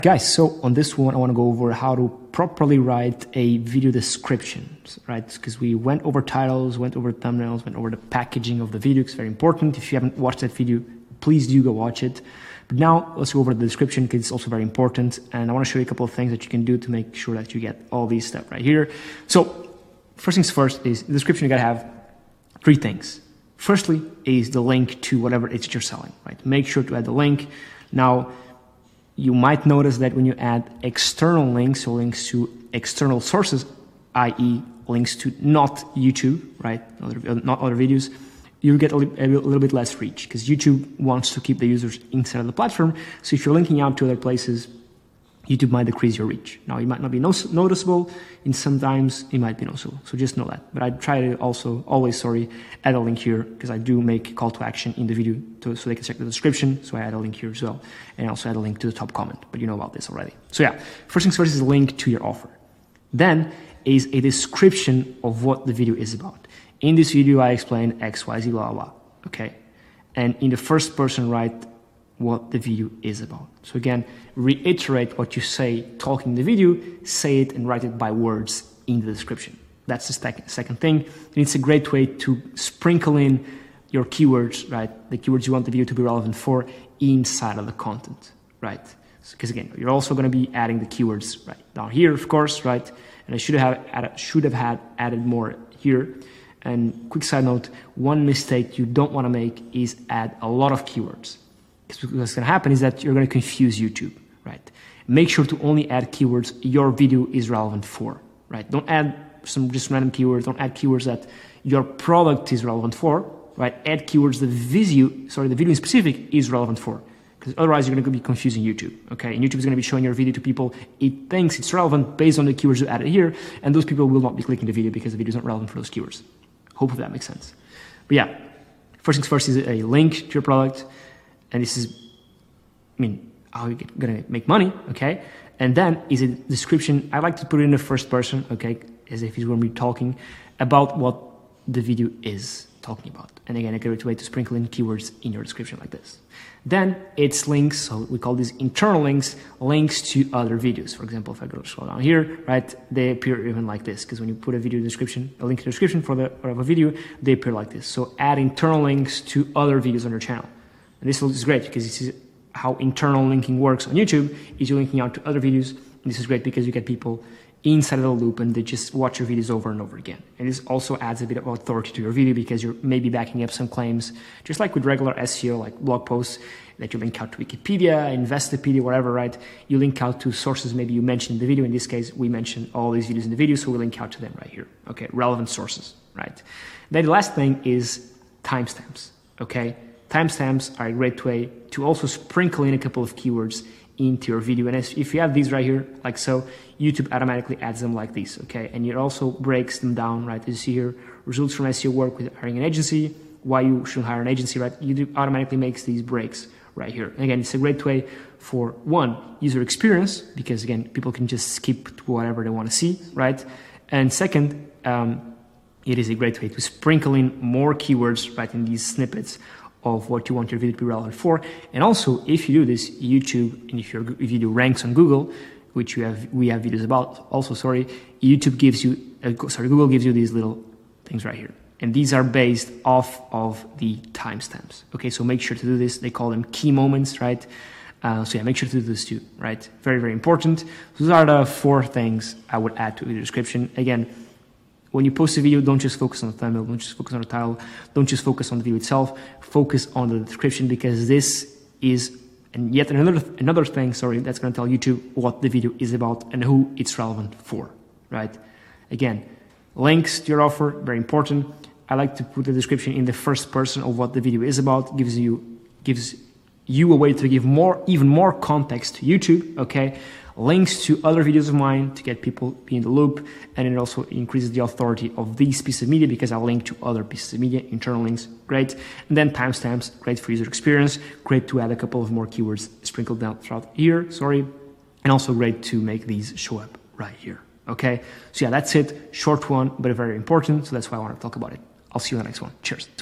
Guys, so on this one, I want to go over how to properly write a video description, right? Because we went over titles, went over thumbnails, went over the packaging of the video. It's very important. If you haven't watched that video, please do go watch it. But now let's go over the description because it's also very important. And I want to show you a couple of things that you can do to make sure that you get all these steps right here. So first things first is the description. You got to have three things. Firstly is the link to whatever it is you're selling, right? Make sure to add the link. Now, you might notice that when you add external links or links to external sources, i.e. links to not YouTube, right, not other videos, you get a little bit less reach because YouTube wants to keep the users inside of the platform. So if you're linking out to other places, YouTube might decrease your reach. Now, it might not be noticeable, and sometimes it might be noticeable. So just know that. But I try to also always, add a link here because I do make a call to action in the video so they can check the description. So I add a link here as well. And I also add a link to the top comment, but you know about this already. So yeah, first things first is a link to your offer. Then is a description of what the video is about. In this video, I explain X, Y, Z, blah, blah, okay? And in the first person, write what the video is about. So again, reiterate what you say talking the video, say it and write it by words in the description. That's the second thing. And it's a great way to sprinkle in your keywords, right? The keywords you want the video to be relevant for inside of the content, right? Because again, you're also going to be adding the keywords right down here, of course, right? And I should have added more here. And quick side note, one mistake you don't want to make is add a lot of keywords. Because what's going to happen is that you're going to confuse YouTube, right? Make sure to only add keywords your video is relevant for, right? Don't add some just random keywords. Don't add keywords that your product is relevant for, right? Add keywords the video in specific is relevant for. Because otherwise you're going to be confusing YouTube, okay? And YouTube is going to be showing your video to people. It thinks it's relevant based on the keywords you added here, and those people will not be clicking the video because the video is not relevant for those keywords. Hope that makes sense. But yeah, first things first is a link to your product. And this is, how you're going to make money, okay? And then is a description. I like to put it in the first person, okay? As if he's going to be talking about what the video is talking about. And again, a great way to sprinkle in keywords in your description like this. Then it's links, so we call these internal links, links to other videos. For example, if I go scroll down here, right, they appear even like this, because when you put a video description, a link to the description of a video, they appear like this. So add internal links to other videos on your channel. And this is great because this is how internal linking works on YouTube, is you're linking out to other videos. And this is great because you get people inside of the loop and they just watch your videos over and over again. And this also adds a bit of authority to your video because you're maybe backing up some claims, just like with regular SEO, like blog posts, that you link out to Wikipedia, Investopedia, whatever, right? You link out to sources maybe you mentioned in the video. In this case, we mentioned all these videos in the video, so we link out to them right here. Okay, relevant sources, right? Then the last thing is timestamps, okay? Timestamps are a great way to also sprinkle in a couple of keywords into your video. And if you have these right here, like so, YouTube automatically adds them like these, okay? And it also breaks them down, right? As you see here, results from SEO work with hiring an agency, why you should hire an agency, right? YouTube automatically makes these breaks right here. And again, it's a great way for, one, user experience, because again, people can just skip to whatever they want to see, right? And second, it is a great way to sprinkle in more keywords, right, in these snippets of what you want your video to be relevant for. And also, if you do this, YouTube, and if your video ranks on Google, which we have videos about also, YouTube gives you, Google gives you these little things right here. And these are based off of the timestamps. Okay, so make sure to do this. They call them key moments, right? So yeah, make sure to do this too, right? Very, very important. Those are the 4 things I would add to the description. Again, when you post a video, don't just focus on the thumbnail, don't just focus on the title, don't just focus on the video itself, focus on the description, because this is yet another thing, that's going to tell YouTube what the video is about and who it's relevant for, right? Again, links to your offer, very important. I like to put the description in the first person of what the video is about, gives you a way to give even more context to YouTube, okay? Links to other videos of mine to get people be in the loop, and it also increases the authority of these pieces of media because I'll link to other pieces of media, internal links, great. And then timestamps, great for user experience, great to add a couple of more keywords sprinkled down throughout here, and also great to make these show up right here, okay? So yeah, that's it, short one, but very important, so that's why I want to talk about it. I'll see you in the next one. Cheers.